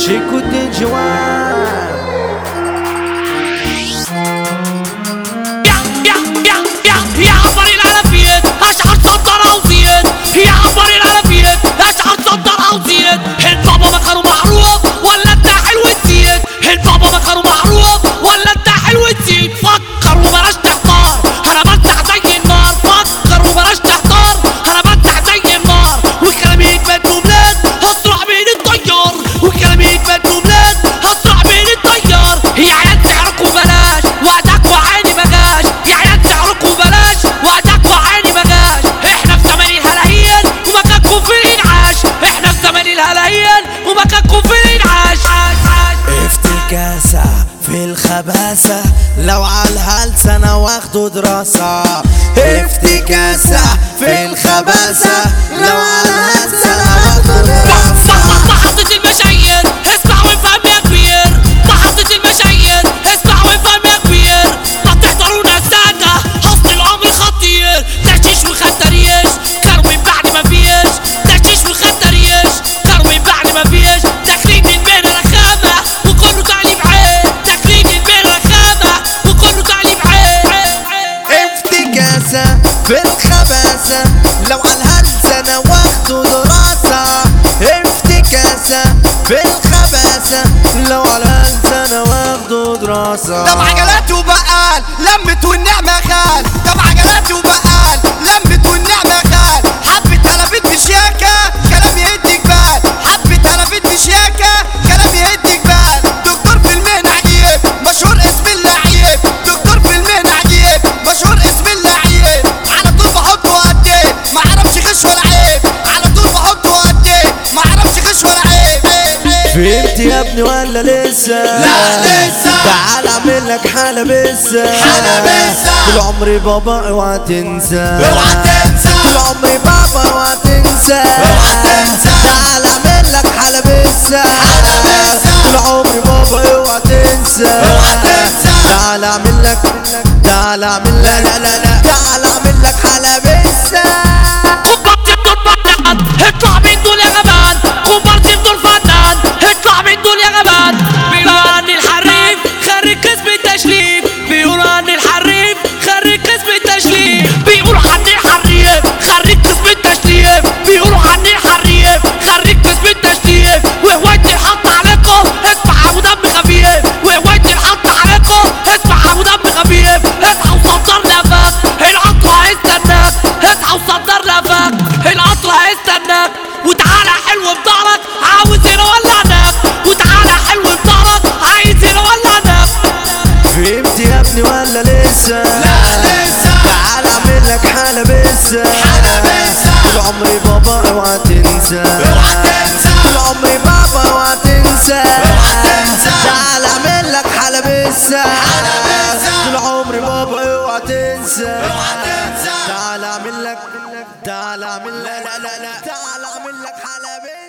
شيكو الجواب يا عبر العربيات اشعر صدر وزيد يا عبر العربيات اشعر صدر وزيد البابا مكانه معروف ولا انت حلو تزيد البابا مكانه معروف ولا انت حلو تزيد فكر وبلاش تحتار انا بفتح زي النار فكر وبلاش تحتار انا بفتح زي النار وكلامي يجمد جملات هسرع بين الطيار وكلامي يجمد جملات هسرع بين الطيار يا عيال سعركم بلاش وعدك وعيني مجاش يا عيال سعركم بلاش وعدك وعيني مجاش احنا في زمن الهلاهيل ومكانكم في الانعاش احنا في زمن الهلاهيل ومكانكم في الانعاش افتكاسة في الخباثة لو عالهلسة انا واخده دراسة افتكاسة في الخباثة لو عالهلسة انا واخده دراسة محطة المشاهير اسمع وافهم يا كبير محطة المشاهير اسمع وافهم يا كبير ما تحضرونا السادة حسن العمر خطير تشيش وخدريش كروي بعد ما فيش تشيش وخدريش كروي بعد ما فيش تكليد المهنة رخامة وكله تعليم عيب تكليد المهنة رخامة وكله تعليم عيب افتكاسة في الخباثة لو عالهلسة انا واخده دراسة افتكاسة في الخباثة لو عالهلسة انا واخده دراسة طب عجلات وبقال لمت والنعمة خال طب عجلات وبقال لمت والنعمة خال حبة هلفت بشياكة كلام يهد جبال حبة هلفت بشياكة كلام يهد جبال دكتور في المهنة عجيب مشهور اسم اللعيب دكتور في المهنة عجيب مشهور اسم اللعيب على طول بحطه قد ايه ما اعرفش غش ولا عيب على طول بحطه قد ايه ما اعرفش غش ولا عيب فهمت يا ابني ولا لسه؟ لا لسه. تعال اعمل لك حلبسة طول عمري بابا اوعى تنسى اوعى تنسى طول عمري بابا اوعى تنسى تعال اعمل لك حلبسة طول عمري بابا اوعى تنسى تعال اعمل لك تعال اعمل لك لا لا لا تعال اعمل لك حلبسة اطلع من دول يا غبان كومبارس دول فنان اطلع من دول يا غبان بيقولوا عني الحريف خريج قسم التشليف بيقولوا عني الحريف خريج قسم التشليف بيقولوا عني الحريف خريج قسم التشليف بيقولوا عني الحريف خريج قسم التشليف وهوايتي الحط عليكم اسمع ابو دم خفيف وهوايتي الحط عليكم اسمع ابو دم خفيف اصحى وصدر لفك القطر هيستناك اصحى وصدر لفك القطر هيستناك وتعالى حلو بضهرك عاوز هنا ولا هناك وتعالى حلو بضهرك عايز هنا ولا هناك فهمت يا ابني ولا لسه؟ لا لسه. تعال اعمل لك حلبسة طول عمري بابا اوعى تنسى طول عمري بابا اوعى تنسى تعال اعمل لك حلبسة طول عمري بابا اوعى تنسى تعال اعمل لك تعال اعمل لك لا لا لا تعال اعمل لك حلبسة